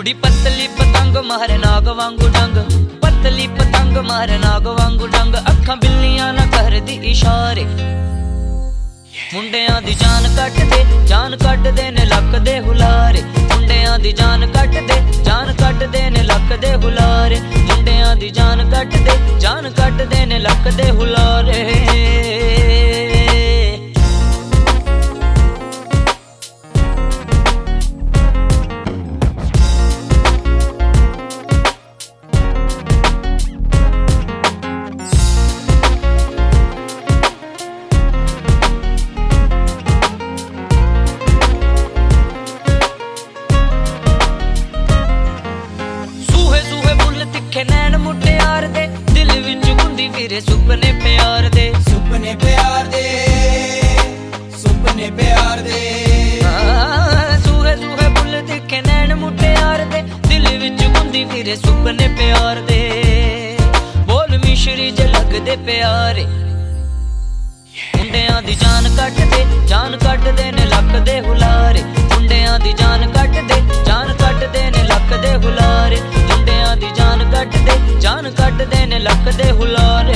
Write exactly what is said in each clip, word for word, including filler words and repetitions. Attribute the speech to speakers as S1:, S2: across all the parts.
S1: कुड़ी पतली पतंग मारे नाग वांगू डंग, पतली पतंग मारे नाग वांगू डंग। अखां बिल्लियां ना कर दी इशारे, मुंडियां दी जान कट दे जान कट दे ने लक दे हुलारे। मुंडियां दी जान कट दे जान कट दे ने लक दे हुलारे। मुंडियां दी जान कट दे जान कट दे ने लक दे हुलारे। नैन मुटियार दे दिल विच गुंदी फिरे सुपने प्यार दे,
S2: सुपने प्यार दे सुपने प्यार दे।
S1: सूहे सूहे बुल दिखे नैन मुटियार दे दिल विच गुंदी फिरे सुपने प्यार दे। बोल मिश्री ज लगदे प्यारे, मुंडियां दी जान कट दे जान कट दे ने लक दे हुलारे। मुंडियां दी जान कट दे जान कट दे ने लक दे हुलारे। मुंडियां दी जान कट दे जान कट दे ने लक दे हुलारे।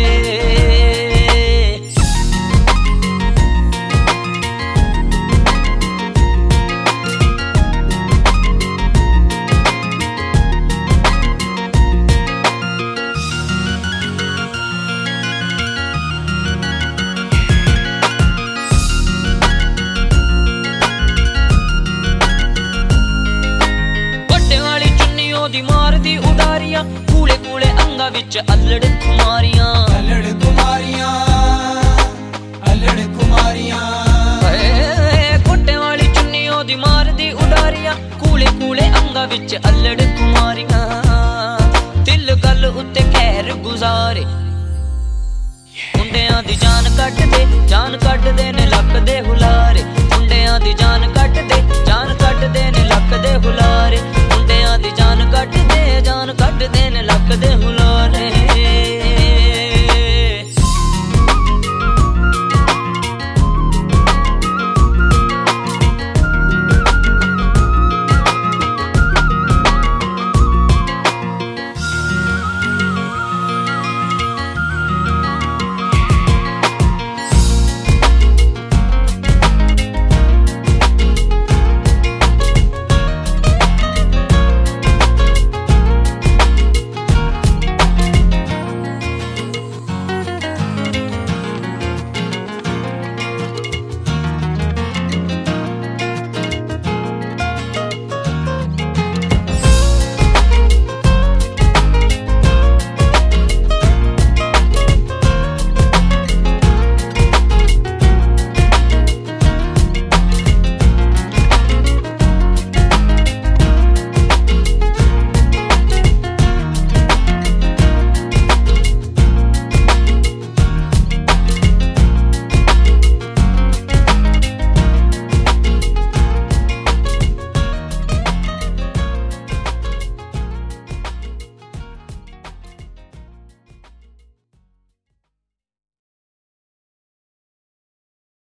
S1: दी मार दी उडारियां कूले कूले अंगा विच अल्लड़ कुमारियां,
S2: अल्लड़ कुमारियां अल्लड़ कुमारियां।
S1: कोटे वाली चुन्नियों दी मार दी उडारियां कूले कूले अंगा विच अल्लड़ कुमारियां। दिल गल उत्ते खैर गुजारे, मुंडियां दी जान कट दे जान कट दे ने लक दे हुलारे।